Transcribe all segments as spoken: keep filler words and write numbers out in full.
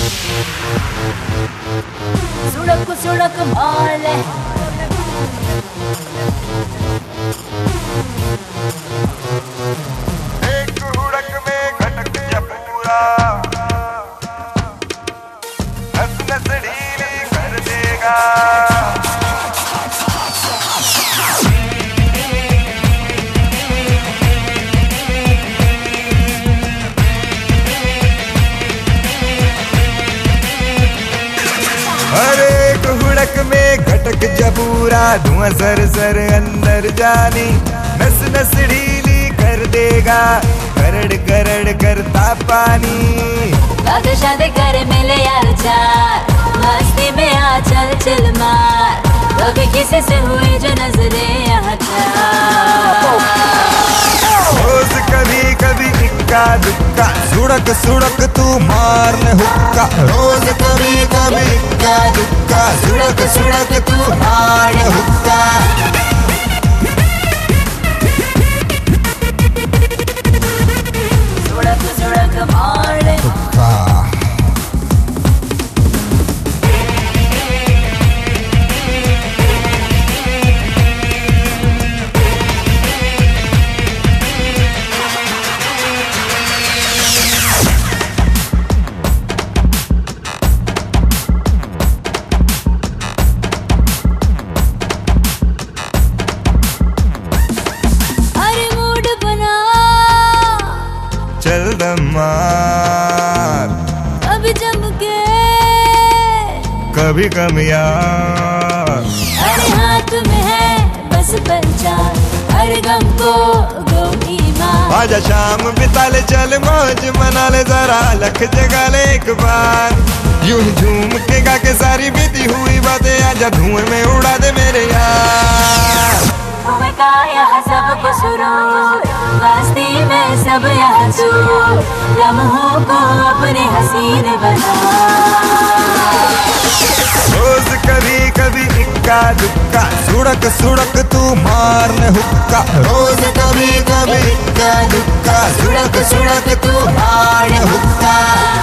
सुड़क सुड़क मार ले। एक हुड़क में घटक जा पूरा, नस नस ढीली कर देगा। हर एक हुड़क में घटक जबूरा, धुआं सर सर अंदर जानी, नस नस ढीली कर देगा, करड़ करड़ करता पानी। शादी शादी कर मिले यार चार, मस्ती में आ चल चल मार, कभी किसी से हुई जो नजरे यहाँ रोज कभी कभी इक्का दुक्का, सुड़क सुड़क तू मार ले हुक्का। रोज कभी कभी इक्का दुक्का, सुड़क सुड़क तू मार ले हुक्का। सुड़क सुड़क मार ले हुक्का। चल दम मार, कभी जम के कभी कम यार। अरे हाथ में है बस पहचान, हर गम को गोली मार। आजा शाम बिता ले, चल मौज मना ले, जरा लख जगा ले एक बार। यूं ही झूम के गा के सारी बीती हुई बातें आजा धुएं में उड़ा दे मेरे यार। तुम्हें का यहाँ सब कुछ सुरूर, मस्ती में सब यहाँ दूर, लम्हों को अपने हसीन बना। रोज कभी कभी इक्का दुक्का, सुड़क सुड़क तू मार ले हुक्का। रोज कभी कभी इक्का दुक्का, सुड़क सुड़क तू मार ले हुक्का।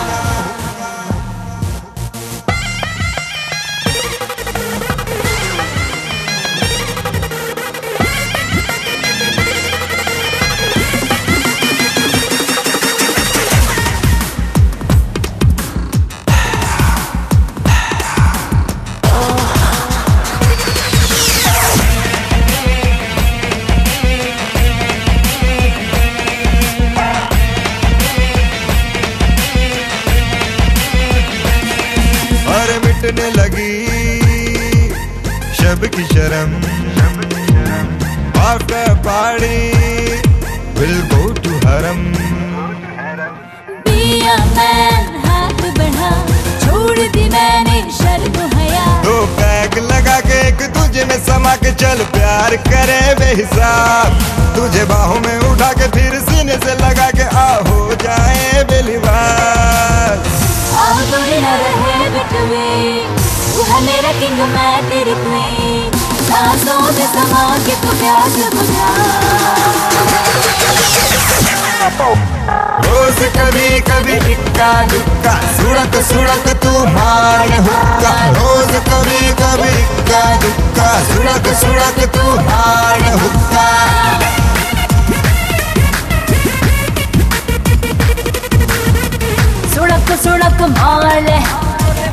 मिटने लगी शब की शर्म, after party will go to हरम। पिया मैन हाथ बढ़ा, छोड़ दी मैंने शर्म हया। दो पैक लगा के एक तुझे में समा के चल प्यार करे बेहिसाब। तुझे बाहों में उठा के फिर सीने से लगा के आ हो जाए बेलिबास। आओ दूरी न रहे बिटवीन, तू है मेरा किंग मैं तेरी क्वीन, सांसों में समा के तू प्यास बुझा। रोज कभी कभी इक्का दुक्का, सुड़क सुड़क तू मार ले हुक्का। रोज कभी कभी इक्का दुक्का, सुड़क सुड़क तू मार ले हुक्का। सुड़क सुड़क मार ले।